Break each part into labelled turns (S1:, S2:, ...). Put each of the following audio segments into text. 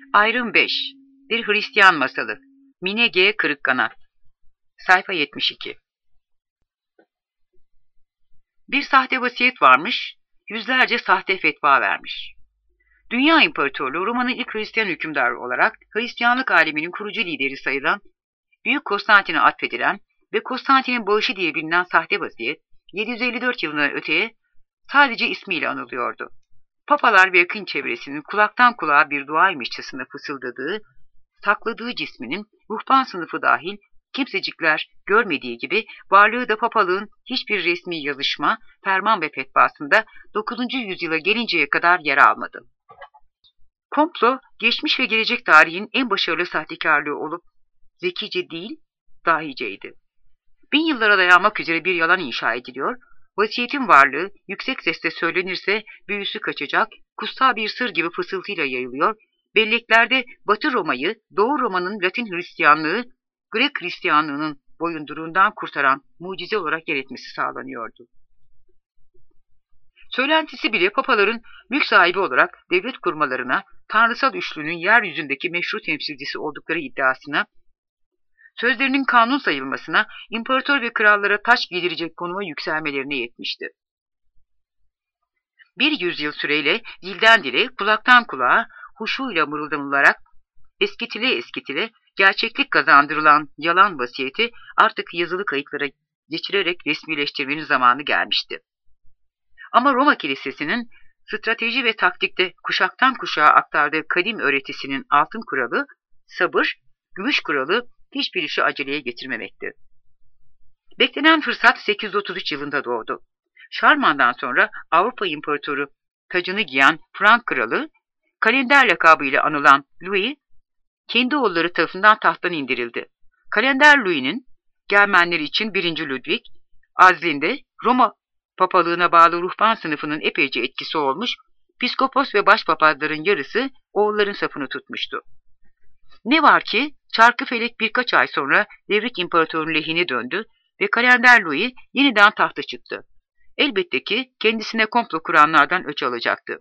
S1: Ayrım 5. Bir Hristiyan Masalı. Mine G. Kırıkkanat. Sayfa 72. Bir sahte vasiyet varmış, yüzlerce sahte fetva vermiş. Dünya İmparatorluğu Roma'nın ilk Hristiyan hükümdarı olarak Hristiyanlık aleminin kurucu lideri sayılan Büyük Konstantin'e atfedilen ve Konstantin'in bağışı diye bilinen sahte vasiyet 754 yılından öteye sadece ismiyle anılıyordu. Papalar ve yakın çevresinin kulaktan kulağa bir duaymışçasına fısıldadığı, sakladığı cisminin ruhban sınıfı dahil kimsecikler görmediği gibi varlığı da papalığın hiçbir resmi yazışma, ferman ve fetvasında 9. yüzyıla gelinceye kadar yer almadı. Komplo, geçmiş ve gelecek tarihin en başarılı sahtekarlığı olup zekice değil, dahiceydi. 1000 yıllara dayanmak üzere bir yalan inşa ediliyor, vasiyetin varlığı yüksek sesle söylenirse büyüsü kaçacak, kutsal bir sır gibi fısıltıyla yayılıyor, belleklerde Batı Roma'yı, Doğu Roma'nın Latin Hristiyanlığı, Grek Hristiyanlığının boyunduruğundan kurtaran mucize olarak yer etmesi sağlanıyordu. Söylentisi bile papaların mülk sahibi olarak devlet kurmalarına, tanrısal üçlünün yeryüzündeki meşru temsilcisi oldukları iddiasına, sözlerinin kanun sayılmasına, imparator ve krallara taç giydirecek konuma yükselmelerine yetmişti. Bir yüzyıl süreyle dilden dile, kulaktan kulağa, huşuyla mırıldanılarak, eskitile gerçeklik kazandırılan yalan vasiyeti artık yazılı kayıtlara geçirerek resmileştirmenin zamanı gelmişti. Ama Roma Kilisesi'nin strateji ve taktikte kuşaktan kuşağa aktardığı kadim öğretisinin altın kuralı, sabır, gümüş kuralı hiçbir işi aceleye getirmemekti. Beklenen fırsat 833 yılında doğdu. Şarman'dan sonra Avrupa İmparatoru tacını giyen Frank kralı, Kalender lakabıyla anılan Louis, kendi oğulları tarafından tahttan indirildi. Kalender Louis'nin Germenleri için 1. Ludwig, azlinde Roma papalığına bağlı ruhban sınıfının epeyce etkisi olmuş, piskopos ve başpapazların yarısı oğulların safını tutmuştu. Ne var ki Çarkıfelek birkaç ay sonra Devrik İmparatorluğu'nun lehine döndü ve Kalender Louis yeniden tahta çıktı. Elbette ki kendisine komplo kuranlardan öç alacaktı.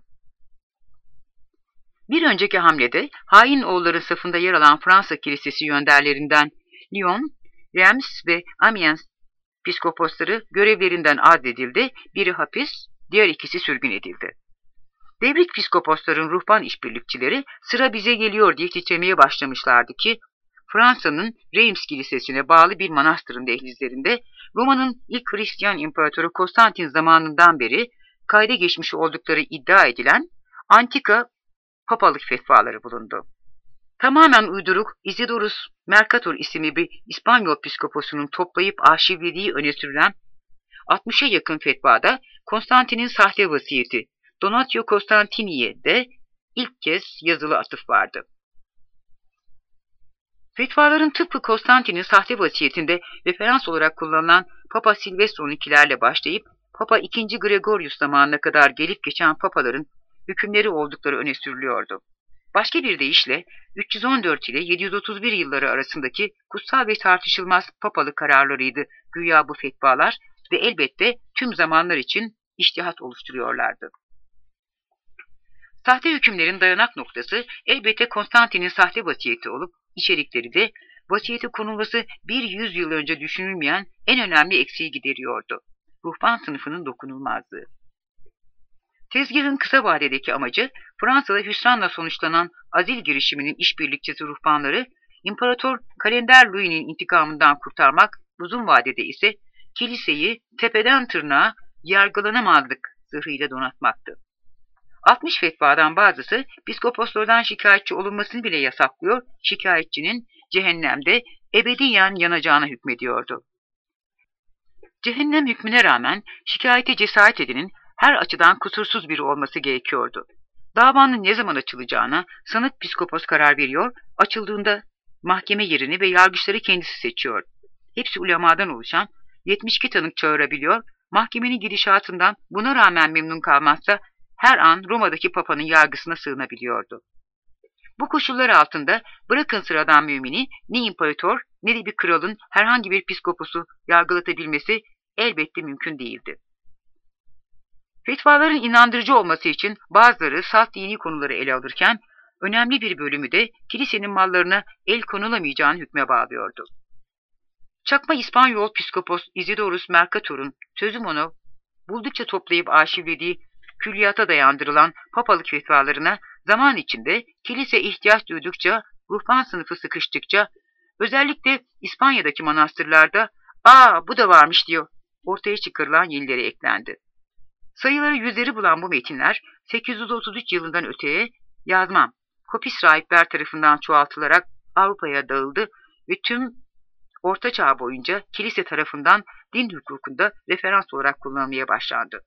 S1: Bir önceki hamlede hain oğulların safında yer alan Fransa Kilisesi yönderlerinden Lyon, Reims ve Amiens piskoposları görevlerinden azledildi, biri hapis, diğer ikisi sürgün edildi. Devrik piskoposların ruhban işbirlikçileri sıra bize geliyor diye titremeye başlamışlardı ki Fransa'nın Reims Kilisesi'ne bağlı bir manastırın dehlizlerinde Roma'nın ilk Hristiyan İmparatoru Konstantin zamanından beri kayda geçmiş oldukları iddia edilen antika papalık fetvaları bulundu. Tamamen uyduruk Isidorus Mercator isimli bir İspanyol piskoposunun toplayıp arşivlediği öne sürülen 60'a yakın fetvada Konstantin'in sahte vasiyeti Donatio Constantini'ye de ilk kez yazılı atıf vardı. Fetvaların tıpkı Konstantin'in sahte vasiyetinde referans olarak kullanılan Papa Silvestr XII'lerle başlayıp Papa II. Gregorius zamanına kadar gelip geçen papaların hükümleri oldukları öne sürülüyordu. Başka bir deyişle 314 ile 731 yılları arasındaki kutsal ve tartışılmaz papalık kararlarıydı güya bu fetvalar ve elbette tüm zamanlar için içtihat oluşturuyorlardı. Sahte hükümlerin dayanak noktası elbette Konstantin'in sahte vasiyeti olup içerikleri de vasiyete konulması bir yüzyıl önce düşünülmeyen en önemli eksiği gideriyordu. Ruhban sınıfının dokunulmazlığı. Tezgahın kısa vadedeki amacı Fransa'da hüsranla sonuçlanan azil girişiminin işbirlikçisi ruhbanları İmparator Kalender Louis'nin intikamından kurtarmak, uzun vadede ise kiliseyi tepeden tırnağa yargılanamazlık zırhıyla donatmaktı. 60 fetvadan bazısı piskoposlardan şikayetçi olunmasını bile yasaklıyor, şikayetçinin cehennemde ebediyen yanacağına hükmediyordu. Cehennem hükmüne rağmen şikayete cesaret edenin her açıdan kusursuz biri olması gerekiyordu. Davanın ne zaman açılacağına sanık piskopos karar veriyor, açıldığında mahkeme yerini ve yargıçları kendisi seçiyor. Hepsi ulemadan oluşan 72 tanık çağırabiliyor, mahkemenin gidişatından buna rağmen memnun kalmazsa her an Roma'daki papanın yargısına sığınabiliyordu. Bu koşullar altında bırakın sıradan mümini ne imparator ne de bir kralın herhangi bir piskoposu yargılatabilmesi elbette mümkün değildi. Fetvaların inandırıcı olması için bazıları salt dini konuları ele alırken Önemli bir bölümü de kilisenin mallarına el konulamayacağını hükme bağlıyordu. Çakma İspanyol Piskopos Isidorus Mercator'un sözüm onu buldukça toplayıp arşivlediği külliyata dayandırılan papalık fetvalarına zaman içinde kilise ihtiyaç duydukça, ruhban sınıfı sıkıştıkça, özellikle İspanya'daki manastırlarda bu da varmış diyor, ortaya çıkarılan yenileri eklendi. Sayıları yüzleri bulan bu metinler 833 yılından öteye yazmam, kopis rahipler tarafından çoğaltılarak Avrupa'ya dağıldı ve tüm Orta Çağ boyunca kilise tarafından din hukukunda referans olarak kullanılmaya başlandı.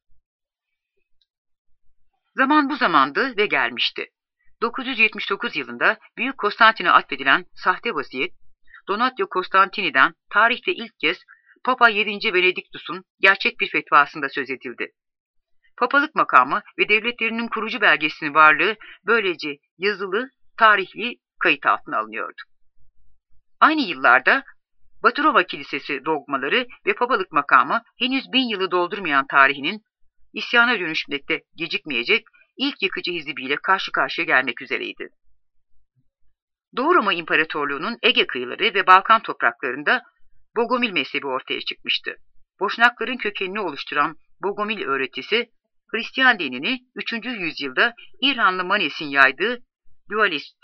S1: Zaman bu zamandı ve gelmişti. 979 yılında Büyük Konstantin'e atfedilen sahte vasiyet, Donatio Constantini'den tarihte ilk kez Papa 7. Benediktus'un gerçek bir fetvasında söz edildi. Papalık makamı ve devletlerinin kurucu belgesinin varlığı böylece yazılı, tarihli kayıt altına alınıyordu. Aynı yıllarda Batı Roma Kilisesi dogmaları ve papalık makamı henüz 1000 yılı doldurmayan tarihinin isyana dönüşmekte gecikmeyecek ilk yıkıcı hizbiyle karşı karşıya gelmek üzereydi. Doğu Roma İmparatorluğu'nun Ege kıyıları ve Balkan topraklarında Bogomil mezhebi ortaya çıkmıştı. Boşnakların kökenini oluşturan Bogomil öğretisi, Hristiyan dinini 3. yüzyılda İranlı Manes'in yaydığı dualist,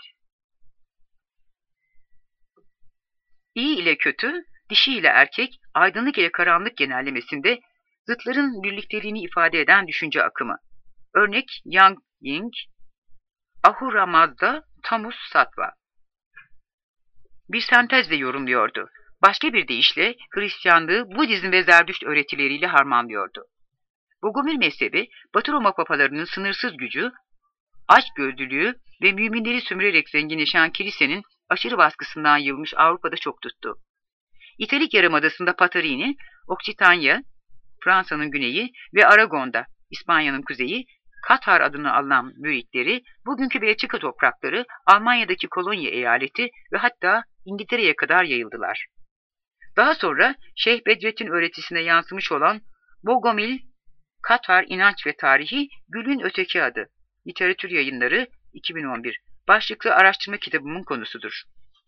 S1: İyi ile kötü, dişi ile erkek, aydınlık ile karanlık genellemesinde zıtların birlikteliğini ifade eden düşünce akımı. Örnek Yang Ying, Ahura Mazda, Tamus Sattva. Bir sentezle yorumluyordu. Başka bir deyişle Hristiyanlığı Budizm ve Zerdüşt öğretileriyle harmanlıyordu. Bogomil mezhebi, Batı Roma papalarının sınırsız gücü, açgözlülüğü ve müminleri sömürerek zenginleşen kilisenin aşırı baskısından yılmış Avrupa'da çok tuttu. İtalik Yarımadası'nda Patarini, Okçitanya, Fransa'nın güneyi ve Aragon'da, İspanya'nın kuzeyi, Katar adını alınan müritleri, bugünkü Belçika toprakları, Almanya'daki Kolonya eyaleti ve hatta İngiltere'ye kadar yayıldılar. Daha sonra Şeyh Bedrettin öğretisine yansımış olan Bogomil, Katar İnanç ve Tarihi, Gül'ün Öteki Adı, Literatür Yayınları, 2011, başlıklı araştırma kitabımın konusudur.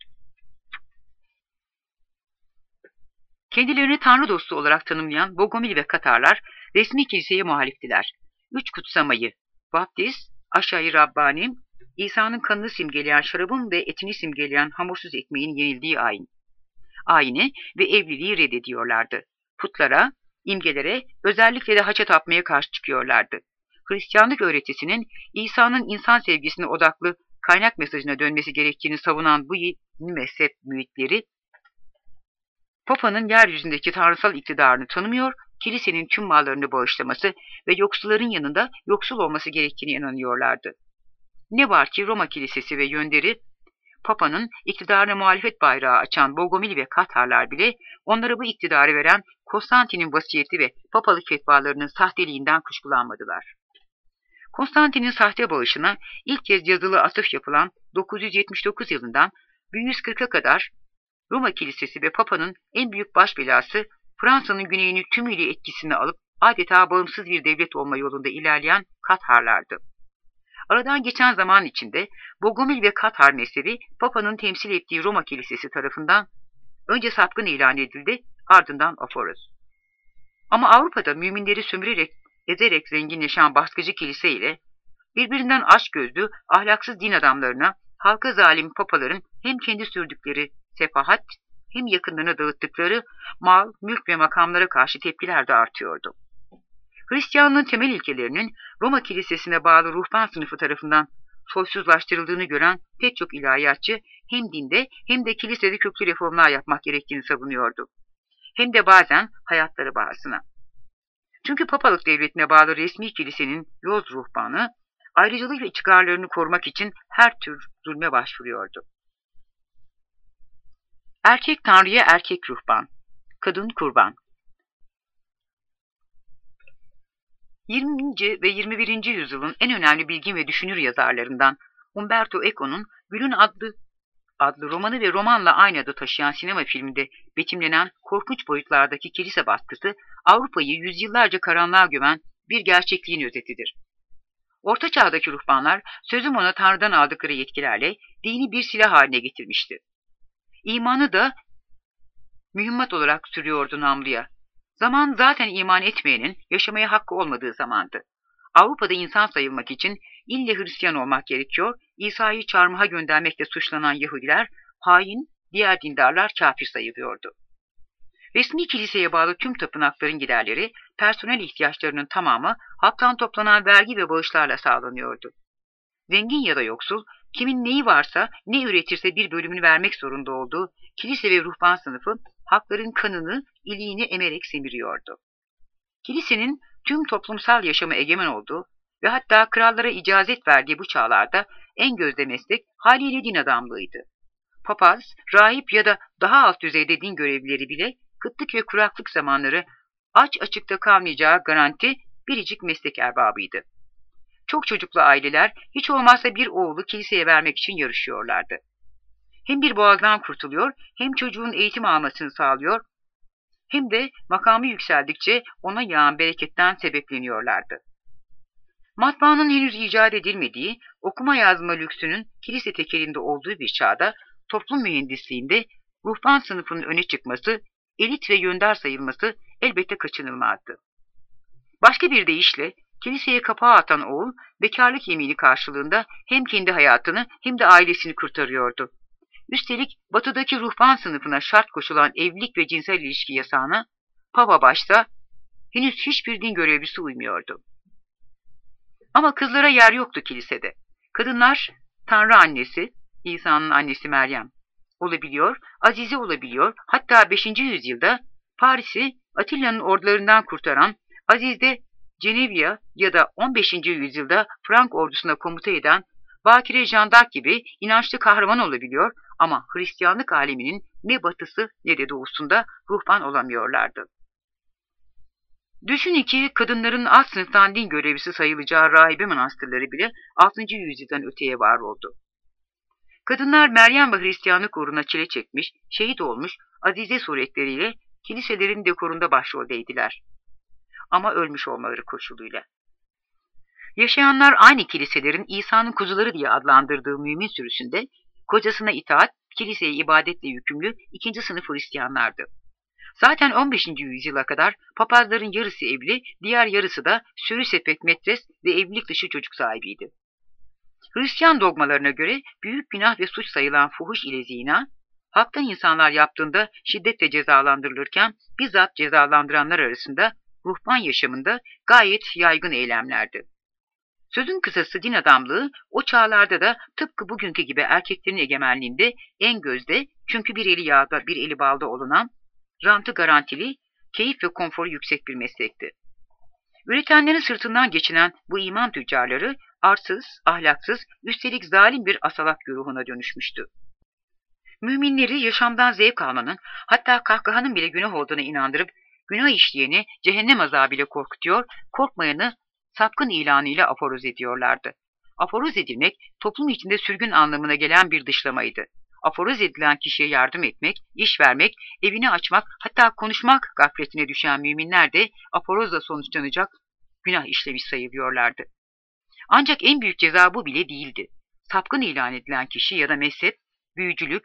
S1: Kendilerini Tanrı dostu olarak tanımlayan Bogomil ve Katarlar resmi kiliseye muhaliftiler. Üç kutsamayı, vaftiz, aşağı-i Rabbani, İsa'nın kanını simgeleyen şarabın ve etini simgeleyen hamursuz ekmeğin yenildiği ayin. Ayini ve evliliği reddediyorlardı. Putlara, imgelere, özellikle de haça tapmaya karşı çıkıyorlardı. Hristiyanlık öğretisinin İsa'nın insan sevgisine odaklı kaynak mesajına dönmesi gerektiğini savunan bu yeni mezhep müritleri, Papa'nın yeryüzündeki tanrısal iktidarını tanımıyor, kilisenin tüm mallarını bağışlaması ve yoksulların yanında yoksul olması gerektiğine inanıyorlardı. Ne var ki Roma Kilisesi ve yönderi, Papa'nın iktidarına muhalefet bayrağı açan Bogomil ve Katarlar bile onlara bu iktidarı veren Konstantin'in vasiyeti ve papalık fetvalarının sahteliğinden kuşkulanmadılar. Konstantin'in sahte bağışına ilk kez yazılı atıf yapılan 979 yılından 1140'a kadar Roma Kilisesi ve Papa'nın en büyük baş belası Fransa'nın güneyini tümüyle etkisine alıp adeta bağımsız bir devlet olma yolunda ilerleyen Katarlardı. Aradan geçen zaman içinde Bogomil ve Katar mezhebi Papa'nın temsil ettiği Roma Kilisesi tarafından önce sapkın ilan edildi, ardından aforoz. Ama Avrupa'da müminleri sömürerek, ezerek zenginleşen baskıcı kilise ile birbirinden açgözlü, ahlaksız din adamlarına, halka zalim papaların hem kendi sürdükleri sefahat hem yakınlarına dağıttıkları mal, mülk ve makamlara karşı tepkiler de artıyordu. Hristiyanlığın temel ilkelerinin Roma Kilisesi'ne bağlı ruhban sınıfı tarafından soysuzlaştırıldığını gören pek çok ilahiyatçı hem dinde hem de kilisede köklü reformlar yapmak gerektiğini savunuyordu. Hem de bazen hayatları bahasına. Çünkü papalık devletine bağlı resmi kilisenin yoz ruhbanı, ayrıcalık ve çıkarlarını korumak için her tür zulme başvuruyordu. Erkek tanrıya erkek ruhban, kadın kurban. 20. ve 21. yüzyılın en önemli bilgin ve düşünür yazarlarından Umberto Eco'nun Gül'ün adlı romanı ve romanla aynı adı taşıyan sinema filminde betimlenen korkunç boyutlardaki kilise baskısı Avrupa'yı yüzyıllarca karanlığa gömen bir gerçekliğin özetidir. Orta Çağ'daki ruhbanlar sözüm ona Tanrı'dan aldıkları yetkilerle dini bir silah haline getirmişti. İmanı da mühimmat olarak sürüyordu namluya. Zaman zaten iman etmeyenin yaşamaya hakkı olmadığı zamandı. Avrupa'da insan sayılmak için ille Hristiyan olmak gerekiyor, İsa'yı çarmıha göndermekle suçlanan Yahudiler hain, diğer dindarlar kafir sayılıyordu. Resmi kiliseye bağlı tüm tapınakların giderleri, personel ihtiyaçlarının tamamı halktan toplanan vergi ve bağışlarla sağlanıyordu. Zengin ya da yoksul, kimin neyi varsa, ne üretirse bir bölümünü vermek zorunda olduğu kilise ve ruhban sınıfı halkların kanını, iliğini emerek semiriyordu. Kilisenin tüm toplumsal yaşamı egemen olduğu ve hatta krallara icazet verdiği bu çağlarda en gözde meslek haliyle din adamlığıydı. Papaz, rahip ya da daha alt düzeyde din görevlileri bile kıtlık ve kuraklık zamanları aç açıkta kalmayacağı garanti biricik meslek erbabıydı. Çok çocuklu aileler hiç olmazsa bir oğlu kiliseye vermek için yarışıyorlardı. Hem bir boğazdan kurtuluyor, hem çocuğun eğitim almasını sağlıyor, hem de makamı yükseldikçe ona yağan bereketten sebepleniyorlardı. Matbaanın henüz icat edilmediği, okuma yazma lüksünün kilise tekelinde olduğu bir çağda, toplum mühendisliğinde ruhban sınıfının öne çıkması, elit ve yönder sayılması elbette kaçınılmazdı. Başka bir deyişle, kiliseye kapağı atan oğul, bekarlık yemini karşılığında hem kendi hayatını hem de ailesini kurtarıyordu. Üstelik batıdaki ruhban sınıfına şart koşulan evlilik ve cinsel ilişki yasağına, Papa başta henüz hiçbir din görevlisi uymuyordu. Ama kızlara yer yoktu kilisede. Kadınlar, Tanrı annesi, İsa'nın annesi Meryem olabiliyor, Azize olabiliyor, hatta 5. yüzyılda Paris'i Atilla'nın ordularından kurtaran Aziz'de Cenevia ya da 15. yüzyılda Frank ordusuna komuta eden Bakire Jeanne d'Arc gibi inançlı kahraman olabiliyor ama Hristiyanlık aleminin ne batısı ne de doğusunda ruhban olamıyorlardı. Düşünün ki kadınların alt sınıftan din görevlisi sayılacağı rahibe manastırları bile 6. yüzyıldan öteye var oldu. Kadınlar Meryem ve Hristiyanlık uğruna çile çekmiş, şehit olmuş azize suretleriyle kiliselerin dekorunda başroldeydiler. Ama ölmüş olmaları koşuluyla. Yaşayanlar aynı kiliselerin İsa'nın kuzuları diye adlandırdığı mümin sürüsünde kocasına itaat, kiliseye ibadetle yükümlü ikinci sınıf Hristiyanlardı. Zaten 15. yüzyıla kadar papazların yarısı evli, diğer yarısı da sürü sepet metres ve evlilik dışı çocuk sahibiydi. Hristiyan dogmalarına göre büyük günah ve suç sayılan fuhuş ile zina, halktan insanlar yaptığında şiddetle cezalandırılırken bizzat cezalandıranlar arasında ruhban yaşamında gayet yaygın eylemlerdi. Sözün kısası din adamlığı o çağlarda da tıpkı bugünkü gibi erkeklerin egemenliğinde en gözde, çünkü bir eli yağda bir eli balda olunan, rantı garantili, keyif ve konforu yüksek bir meslekti. Üretenlerin sırtından geçinen bu iman tüccarları arsız, ahlaksız, üstelik zalim bir asalak güruhuna dönüşmüştü. Müminleri yaşamdan zevk almanın, hatta kahkahanın bile günah olduğuna inandırıp günah işleyeni cehennem azabıyla korkutuyor, korkmayanı sapkın ilanıyla aforoz ediyorlardı. Aforoz edilmek, toplum içinde sürgün anlamına gelen bir dışlamaydı. Aforoz edilen kişiye yardım etmek, iş vermek, evini açmak, hatta konuşmak gafletine düşen müminler de aforozla sonuçlanacak günah işlemiş sayılıyorlardı. Ancak en büyük ceza bu bile değildi. Sapkın ilan edilen kişi ya da mezhep, büyücülük,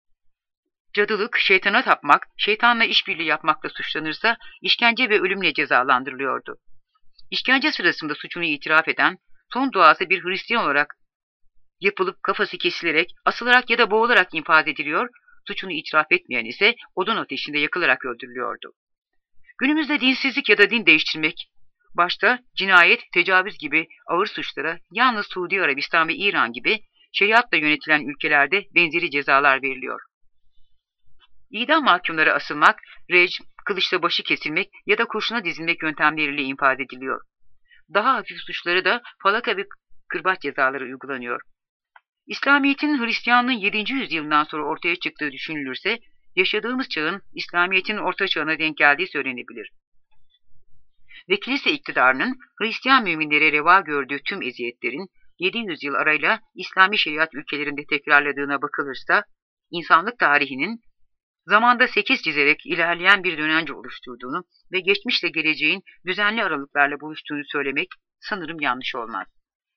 S1: cadılık, şeytana tapmak, şeytanla işbirliği yapmakla suçlanırsa işkence ve ölümle cezalandırılıyordu. İşkence sırasında suçunu itiraf eden, son duası bir Hristiyan olarak yapılıp kafası kesilerek, asılarak ya da boğularak infaz ediliyor, suçunu itiraf etmeyen ise odun ateşinde yakılarak öldürülüyordu. Günümüzde dinsizlik ya da din değiştirmek, başta cinayet, tecavüz gibi ağır suçlara yalnız Suudi Arabistan ve İran gibi şeriatla yönetilen ülkelerde benzeri cezalar veriliyor. İdam mahkumları asılmak, rejim, kılıçla başı kesilmek ya da kurşuna dizilmek yöntemleriyle infaz ediliyor. Daha hafif suçları da falaka ve kırbaç cezaları uygulanıyor. İslamiyet'in Hristiyanlığın 7. yüzyılından sonra ortaya çıktığı düşünülürse, yaşadığımız çağın İslamiyet'in orta çağına denk geldiği söylenebilir. Ve kilise iktidarının Hristiyan müminlere reva gördüğü tüm eziyetlerin 700 yıl arayla İslami şeriat ülkelerinde tekrarladığına bakılırsa, insanlık tarihinin zamanda 8 çizerek ilerleyen bir dönemce oluşturduğunu ve geçmişle geleceğin düzenli aralıklarla buluştuğunu söylemek sanırım yanlış olmaz.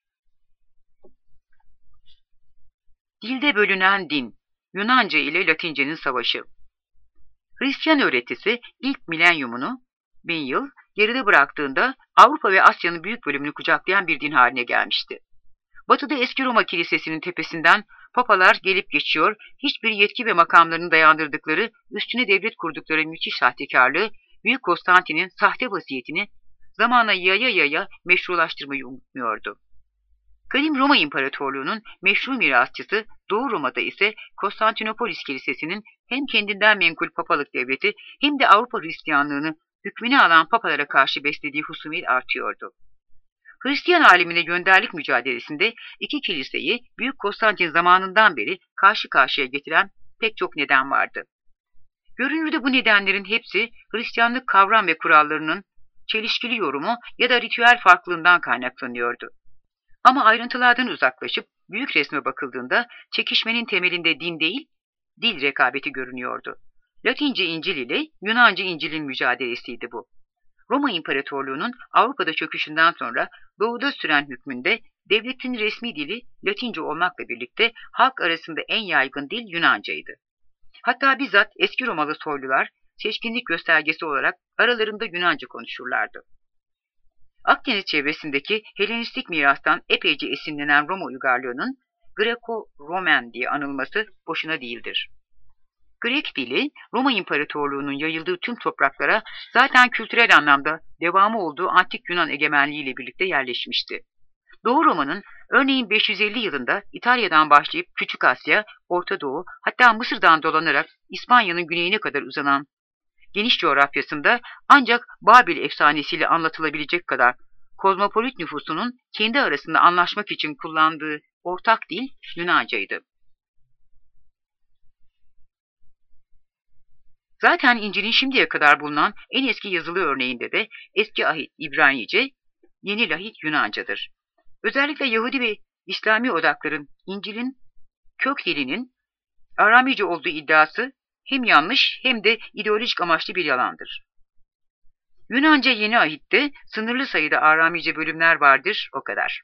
S1: Dilde bölünen din, Yunanca ile Latince'nin savaşı. Hristiyan öğretisi ilk milenyumunu, 1000 yıl, geride bıraktığında Avrupa ve Asya'nın büyük bölümünü kucaklayan bir din haline gelmişti. Batı'da eski Roma Kilisesi'nin tepesinden papalar gelip geçiyor, hiçbir yetki ve makamlarını dayandırdıkları, üstüne devlet kurdukları müthiş sahtekarlığı, Büyük Konstantin'in sahte vasiyetini zamana yaya yaya meşrulaştırmayı unutmuyordu. Kadim Roma İmparatorluğu'nun meşru mirasçısı, Doğu Roma'da ise Konstantinopolis Kilisesi'nin hem kendinden menkul papalık devleti hem de Avrupa Hristiyanlığını hükmüne alan papalara karşı beslediği husumiyet artıyordu. Hristiyan alemine gönderlik mücadelesinde iki kiliseyi Büyük Konstantin zamanından beri karşı karşıya getiren pek çok neden vardı. Görünürde bu nedenlerin hepsi Hristiyanlık kavram ve kurallarının çelişkili yorumu ya da ritüel farklılığından kaynaklanıyordu. Ama ayrıntılardan uzaklaşıp büyük resme bakıldığında çekişmenin temelinde din değil, dil rekabeti görünüyordu. Latince İncil ile Yunanca İncil'in mücadelesiydi bu. Roma İmparatorluğu'nun Avrupa'da çöküşünden sonra Doğu'da süren hükmünde devletin resmi dili Latince olmakla birlikte halk arasında en yaygın dil Yunancaydı. Hatta bizzat eski Romalı soylular seçkinlik göstergesi olarak aralarında Yunanca konuşurlardı. Akdeniz çevresindeki Helenistik mirastan epeyce esinlenen Roma uygarlığının Greco-Romen diye anılması boşuna değildir. Grek dili, Roma İmparatorluğu'nun yayıldığı tüm topraklara zaten kültürel anlamda devamı olduğu antik Yunan egemenliğiyle birlikte yerleşmişti. Doğu Roma'nın örneğin 550 yılında İtalya'dan başlayıp Küçük Asya, Orta Doğu, hatta Mısır'dan dolanarak İspanya'nın güneyine kadar uzanan geniş coğrafyasında ancak Babil efsanesiyle anlatılabilecek kadar kozmopolit nüfusunun kendi arasında anlaşmak için kullandığı ortak dil Yunancaydı. Zaten İncil'in şimdiye kadar bulunan en eski yazılı örneğinde de Eski Ahit İbranice, Yeni Lahit Yunancadır. Özellikle Yahudi ve İslami odakların İncil'in kök dilinin Aramice olduğu iddiası hem yanlış hem de ideolojik amaçlı bir yalandır. Yunanca Yeni Ahit'te sınırlı sayıda Aramice bölümler vardır, o kadar.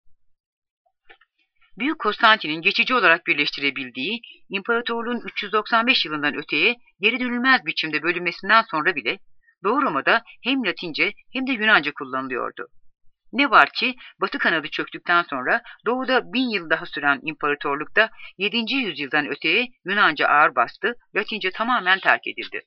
S1: Büyük Konstantin'in geçici olarak birleştirebildiği, imparatorluğun 395 yılından öteye geri dönülmez biçimde bölünmesinden sonra bile Doğu Roma'da hem Latince hem de Yunanca kullanılıyordu. Ne var ki Batı kanadı çöktükten sonra Doğu'da 1000 yıl daha süren imparatorlukta 7. yüzyıldan öteye Yunanca ağır bastı, Latince tamamen terk edildi.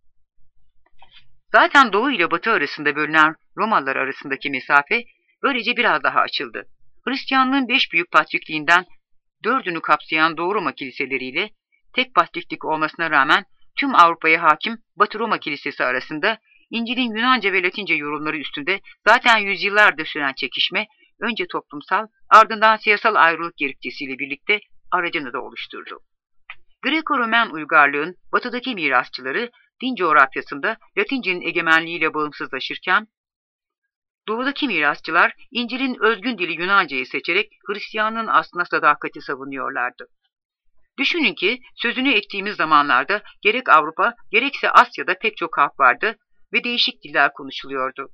S1: Zaten Doğu ile Batı arasında bölünen Romalılar arasındaki mesafe böylece biraz daha açıldı. Hristiyanlığın 5 büyük patrikliğinden 4'ünü kapsayan Doğu Roma kiliseleriyle tek patriklik olmasına rağmen tüm Avrupa'ya hakim Batı Roma Kilisesi arasında İncil'in Yunanca ve Latince yorumları üstünde zaten yüzyıllardır süren çekişme önce toplumsal ardından siyasal ayrılık gerekçesiyle birlikte aracını da oluşturdu. Greko-Romen uygarlığın batıdaki mirasçıları din coğrafyasında Latince'nin egemenliğiyle bağımsızlaşırken doğudaki mirasçılar İncil'in özgün dili Yunanca'yı seçerek Hristiyanlığın aslına sadakati savunuyorlardı. Düşünün ki sözünü ettiğimiz zamanlarda gerek Avrupa gerekse Asya'da pek çok halk vardı ve değişik diller konuşuluyordu.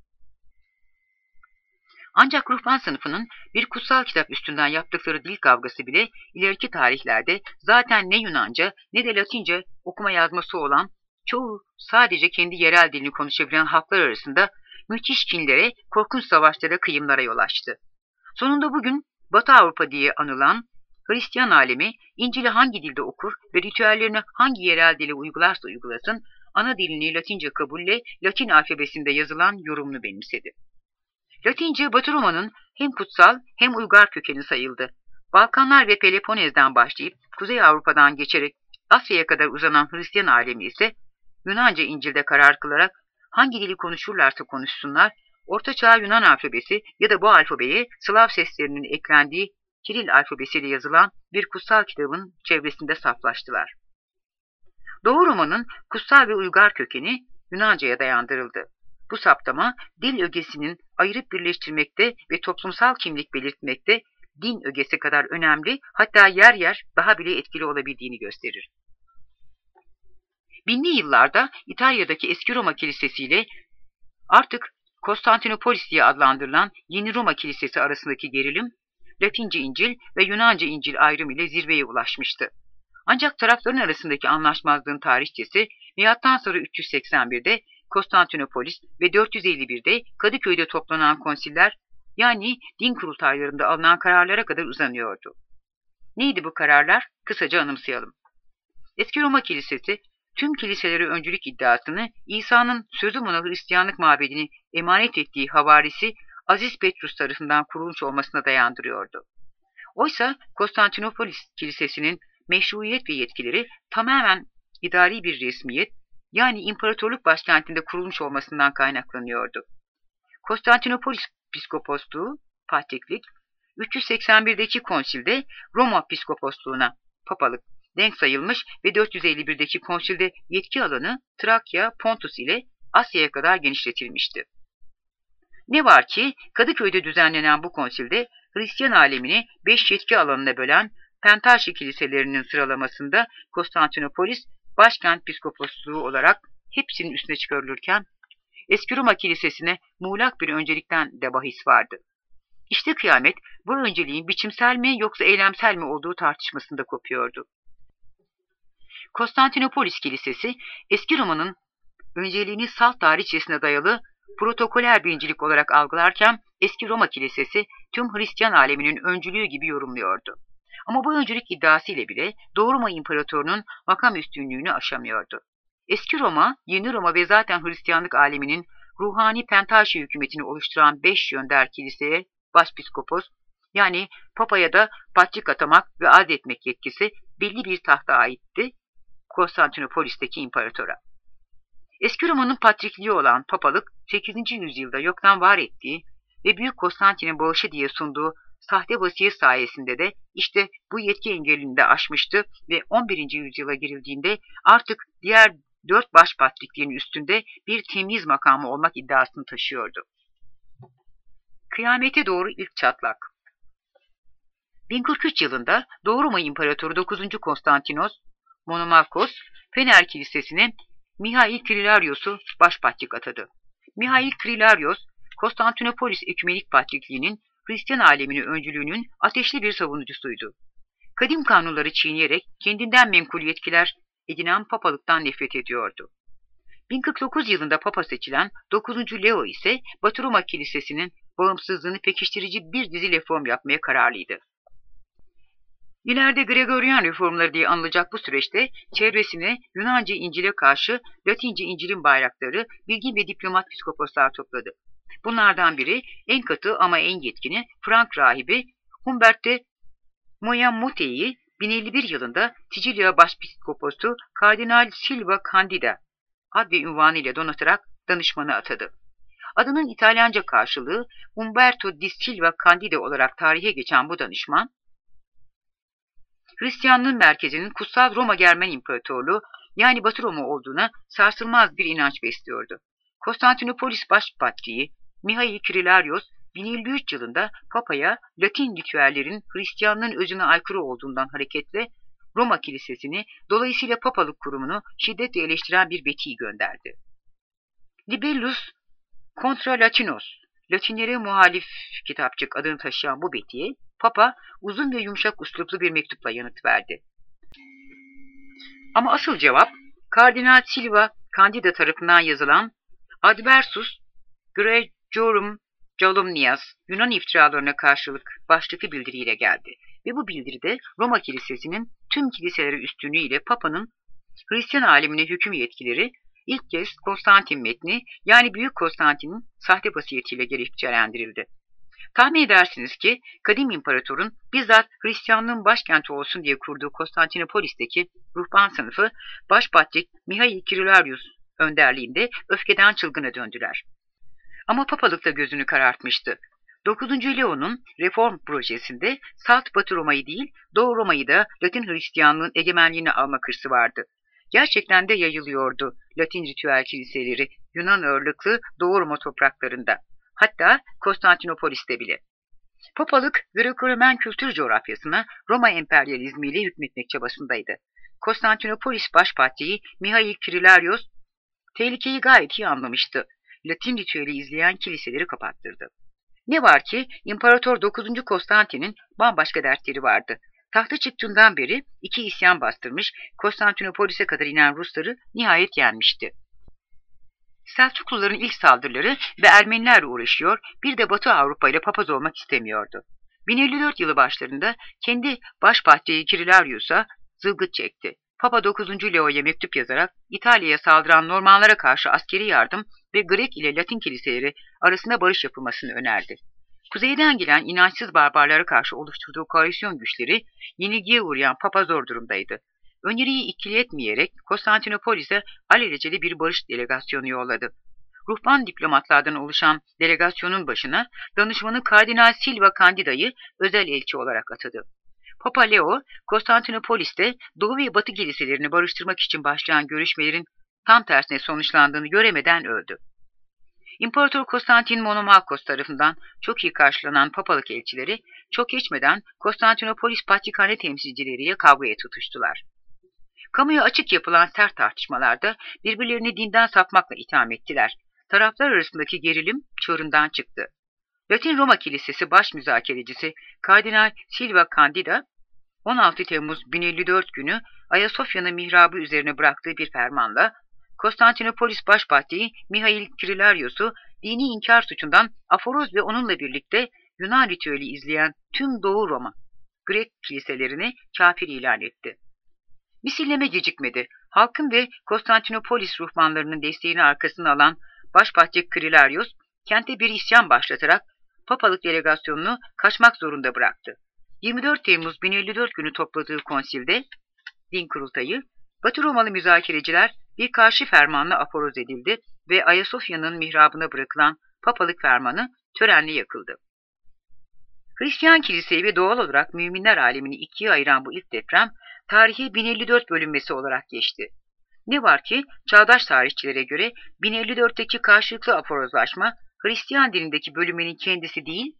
S1: Ancak ruhban sınıfının bir kutsal kitap üstünden yaptıkları dil kavgası bile ileriki tarihlerde zaten ne Yunanca ne de Latince okuma yazması olan çoğu sadece kendi yerel dilini konuşabilen halklar arasında müthiş kinlere, korkunç savaşlara, kıyımlara yol açtı. Sonunda bugün Batı Avrupa diye anılan Hristiyan alemi İncil'i hangi dilde okur ve ritüellerini hangi yerel dile uygularsa uygulasın, ana dilini Latince kabulle Latin alfabesinde yazılan yorumunu benimsedi. Latince Batı Roma'nın hem kutsal hem uygar kökeni sayıldı. Balkanlar ve Peloponez'den başlayıp Kuzey Avrupa'dan geçerek Asya'ya kadar uzanan Hristiyan alemi ise Yunanca İncil'de karar kılarak hangi dili konuşurlarsa konuşsunlar, Orta Çağ Yunan alfabesi ya da bu alfabeye Slav seslerinin eklendiği Kiril alfabesiyle yazılan bir kutsal kitabın çevresinde saflaştılar. Doğu Roma'nın kutsal ve uygar kökeni Yunanca'ya dayandırıldı. Bu saptama dil ögesinin ayırıp birleştirmekte ve toplumsal kimlik belirtmekte din ögesi kadar önemli, hatta yer yer daha bile etkili olabildiğini gösterir. Binli yıllarda İtalya'daki eski Roma Kilisesi ile artık Konstantinopolis diye adlandırılan Yeni Roma Kilisesi arasındaki gerilim, Latince İncil ve Yunanca İncil ayrımı ile zirveye ulaşmıştı. Ancak tarafların arasındaki anlaşmazlığın tarihçesi milattan sonra 381'de Konstantinopolis ve 451'de Kadıköy'de toplanan konsiller, yani din kurultaylarında alınan kararlara kadar uzanıyordu. Neydi bu kararlar? Kısaca anımsayalım. Eski Roma Kilisesi, tüm kiliselere öncülük iddiasını İsa'nın sözüm ona Hristiyanlık mabedini emanet ettiği havarisi Aziz Petrus tarafından kurulmuş olmasına dayandırıyordu. Oysa Konstantinopolis Kilisesi'nin meşruiyet ve yetkileri tamamen idari bir resmiyet, yani imparatorluk başkentinde kurulmuş olmasından kaynaklanıyordu. Konstantinopolis Piskoposluğu, patriklik, 381'deki konsilde Roma Piskoposluğuna, papalık, denk sayılmış ve 451'deki konsilde yetki alanı Trakya, Pontus ile Asya'ya kadar genişletilmişti. Ne var ki Kadıköy'de düzenlenen bu konsilde Hristiyan alemini 5 yetki alanına bölen Pentarşi kiliselerinin sıralamasında Konstantinopolis başkent piskoposluğu olarak hepsinin üstüne çıkarılırken Eski Roma Kilisesi'ne muğlak bir öncelikten de bahis vardı. İşte kıyamet bu önceliğin biçimsel mi yoksa eylemsel mi olduğu tartışmasında kopuyordu. Konstantinopolis Kilisesi Eski Roma'nın önceliğini salt tarihçesine dayalı protokoler birincilik olarak algılarken Eski Roma Kilisesi tüm Hristiyan aleminin öncülüğü gibi yorumluyordu. Ama bu öncülük iddiası ile bile Doğu Roma İmparatorluğu'nun makam üstünlüğünü aşamıyordu. Eski Roma, Yeni Roma ve zaten Hristiyanlık aleminin ruhani Pentarşi hükümetini oluşturan 5 yönder kiliseye başpiskopos, yani papaya da patrik atamak ve adetmek yetkisi belli bir tahta aitti Konstantinopolis'teki imparatora. Eski Roma'nın patrikliği olan papalık 8. yüzyılda yoktan var ettiği ve Büyük Konstantin'in bağışı diye sunduğu sahte vasiyet sayesinde de işte bu yetki engelini de aşmıştı ve 11. yüzyıla girildiğinde artık diğer 4 baş patrikliğin üstünde bir temyiz makamı olmak iddiasını taşıyordu. Kıyamete doğru ilk çatlak. 1043 yılında Doğu Roma İmparatoru 9. Konstantinos Monomakos, Fener Kilisesi'ne Mihail Kirilarios'u başpatrik atadı. Mihail Kirilarios, Konstantinopolis Ekümenik Patrikliği'nin Hristiyan aleminin öncülüğünün ateşli bir savunucusuydu. Kadim kanunları çiğneyerek kendinden menkul yetkiler edinen papalıktan nefret ediyordu. 1049 yılında papa seçilen 9. Leo ise Batı Roma Kilisesi'nin bağımsızlığını pekiştirici bir dizi reform yapmaya kararlıydı. İleride Gregorian reformları diye anılacak bu süreçte çevresine Yunanca İncil'e karşı Latince İncil'in bayrakları bilgin ve diplomat piskoposlar topladı. Bunlardan biri en katı ama en yetkini Frank rahibi Humbert de Moyamute'yi 1051 yılında Sicilya Başpiskoposu Kardinal Silva Candida ad ve ünvanıyla donatarak danışmanı atadı. Adının İtalyanca karşılığı Umberto di Silva Candida olarak tarihe geçen bu danışman, Hristiyanlığın merkezinin Kutsal Roma Germen İmparatorluğu yani Batı Roma olduğuna sarsılmaz bir inanç besliyordu. Konstantinopolis Başpatriği Mihail Kirilarios 1053 yılında Papa'ya Latin ritüellerin Hristiyanlığın özüne aykırı olduğundan hareketle Roma Kilisesi'ni dolayısıyla papalık kurumunu şiddetle eleştiren bir betiyi gönderdi. Libellus Contra Latinos, Latinlere muhalif kitapçık adını taşıyan bu betiye Papa uzun ve yumuşak üsluplu bir mektupla yanıt verdi. Ama asıl cevap Kardinal Silva Candida tarafından yazılan Adversus Gregiorum Calumnias Yunan iftiralarına karşılık başlıklı bildiriyle geldi ve bu bildiride Roma Kilisesi'nin tüm kiliseleri üstünlüğüyle Papa'nın Hristiyan alemine hüküm yetkileri ilk kez Konstantin metni yani Büyük Konstantin'in sahte vasiyetiyle gerekçelendirildi. Tahmin edersiniz ki kadim imparatorun bizzat Hristiyanlığın başkenti olsun diye kurduğu Konstantinopolis'teki ruhban sınıfı Başpatrik Mihail Kirilarios önderliğinde öfkeden çılgına döndüler. Ama papalık da gözünü karartmıştı. 9. Leo'nun reform projesinde salt Batı Roma'yı değil Doğu Roma'yı da Latin Hristiyanlığın egemenliğine alma hırsı vardı. Gerçekten de yayılıyordu Latin ritüel kiliseleri Yunan ağırlıklı Doğu Roma topraklarında. Hatta Konstantinopolis'te bile. Papalık, Greko-Romen kültür coğrafyasına Roma emperyalizmiyle hükmetmek çabasındaydı. Konstantinopolis başpatriği Mihail Kirilarios tehlikeyi gayet iyi anlamıştı. Latin ritüeli izleyen kiliseleri kapattırdı. Ne var ki İmparator 9. Konstantin'in bambaşka dertleri vardı. Tahta çıktığından beri 2 isyan bastırmış, Konstantinopolis'e kadar inen Rusları nihayet yenmişti. Selçukluların ilk saldırıları ve Ermenilerle uğraşıyor, bir de Batı Avrupa ile papaz olmak istemiyordu. 1054 yılı başlarında kendi başpatriği Kirilarius'a zılgıt çekti. Papa 9. Leo'ya mektup yazarak İtalya'ya saldıran Normanlara karşı askeri yardım ve Grek ile Latin kiliseleri arasında barış yapılmasını önerdi. Kuzeyden gelen inançsız barbarlara karşı oluşturduğu koalisyon güçleri yenilgiye uğrayan Papa zor durumdaydı. Öneriyi ikili etmeyerek Konstantinopolis'e alelacele bir barış delegasyonu yolladı. Ruhban diplomatlardan oluşan delegasyonun başına danışmanı Kardinal Silva Candida'yı özel elçi olarak atadı. Papa Leo, Konstantinopolis'te Doğu ve Batı kiliselerini barıştırmak için başlayan görüşmelerin tam tersine sonuçlandığını göremeden öldü. İmparator Konstantin Monomakos tarafından çok iyi karşılanan papalık elçileri çok geçmeden Konstantinopolis Patrikhane temsilcileriyle kavgaya tutuştular. Kamuya açık yapılan sert tartışmalarda birbirlerini dinden sapmakla itham ettiler. Taraflar arasındaki gerilim çığırından çıktı. Latin Roma Kilisesi baş müzakerecisi Kardinal Silva Candida, 16 Temmuz 1054 günü Ayasofya'nın mihrabı üzerine bıraktığı bir fermanla Konstantinopolis Başpatriği Mihail Kirilarius'u dini inkar suçundan aforoz ve onunla birlikte Yunan ritüeli izleyen tüm Doğu Roma, Grek kiliselerini kafir ilan etti. Misilleme gecikmedi. Halkın ve Konstantinopolis ruhbanlarının desteğini arkasına alan Başpatrik Kirilarius, kente bir isyan başlatarak papalık delegasyonunu kaçmak zorunda bıraktı. 24 Temmuz 1054 günü topladığı konsilde, din kurultayı, Batı Romalı müzakereciler bir karşı fermanla aforoz edildi ve Ayasofya'nın mihrabına bırakılan papalık fermanı törenle yakıldı. Hristiyan kiliseyi ve doğal olarak müminler alemini ikiye ayıran bu ilk deprem, tarihe 1054 bölünmesi olarak geçti. Ne var ki çağdaş tarihçilere göre 1054'teki karşılıklı aforozlaşma, Hristiyan dinindeki bölünmenin kendisi değil,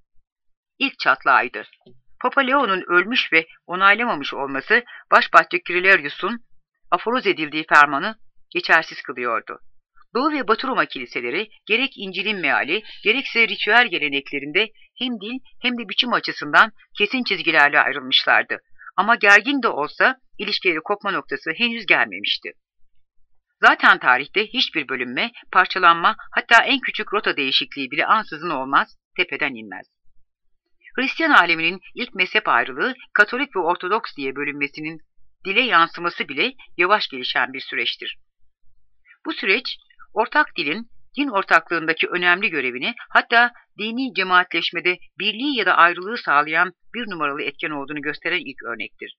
S1: ilk çatlağıydı. Papa Leo'nun ölmüş ve onaylamamış olması Başpatrik Kirilarius'un aforoz edildiği fermanı geçersiz kılıyordu. Doğu ve Batı Roma kiliseleri gerek İncil'in meali gerekse ritüel geleneklerinde hem dil hem de biçim açısından kesin çizgilerle ayrılmışlardı. Ama gergin de olsa ilişkileri kopma noktası henüz gelmemişti. Zaten tarihte hiçbir bölünme, parçalanma, hatta en küçük rota değişikliği bile ansızın olmaz, tepeden inmez. Hristiyan aleminin ilk mezhep ayrılığı, Katolik ve Ortodoks diye bölünmesinin dile yansıması bile yavaş gelişen bir süreçtir. Bu süreç, ortak dilin din ortaklığındaki önemli görevini, hatta dini cemaatleşmede birliği ya da ayrılığı sağlayan bir numaralı etken olduğunu gösteren ilk örnektir.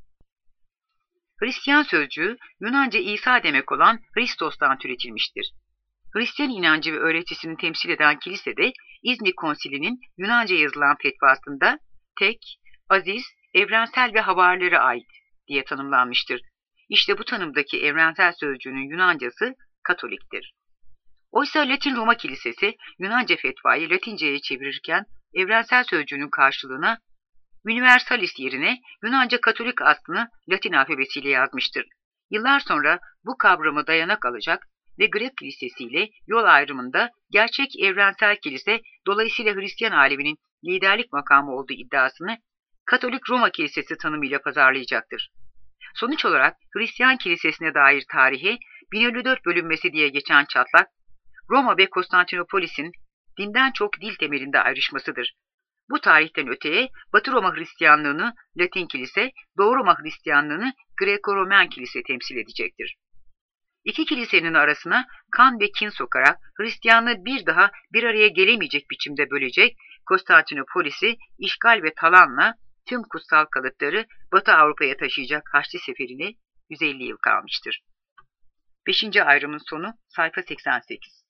S1: Hristiyan sözcüğü Yunanca İsa demek olan Christos'tan türetilmiştir. Hristiyan inancı ve öğretisini temsil eden kilisede İznik Konsili'nin Yunanca yazılan fetvasında tek, aziz, evrensel ve havarlara ait diye tanımlanmıştır. İşte bu tanımdaki evrensel sözcüğünün Yunancası Katoliktir. Oysa Latin Roma Kilisesi Yunanca fetvayı Latinceye çevirirken evrensel sözcüğünün karşılığına universalis yerine Yunanca Katolik aslını Latin alfabesiyle yazmıştır. Yıllar sonra bu kavramı dayanak alacak ve Grek Kilisesi ile yol ayrımında gerçek evrensel kilise dolayısıyla Hristiyan aleminin liderlik makamı olduğu iddiasını Katolik Roma Kilisesi tanımıyla pazarlayacaktır. Sonuç olarak Hristiyan kilisesine dair tarihe 1054 bölünmesi diye geçen çatlak, Roma ve Konstantinopolis'in dinden çok dil temelinde ayrışmasıdır. Bu tarihten öteye Batı Roma Hristiyanlığını Latin kilise, Doğu Roma Hristiyanlığını Greko-Romen kilise temsil edecektir. İki kilisenin arasına kan ve kin sokarak Hristiyanlığı bir daha bir araya gelemeyecek biçimde bölecek, Konstantinopolis'i işgal ve talanla tüm kutsal kalıtları Batı Avrupa'ya taşıyacak Haçlı Seferi'ne 150 yıl kalmıştır. 5. ayrımın sonu sayfa 88.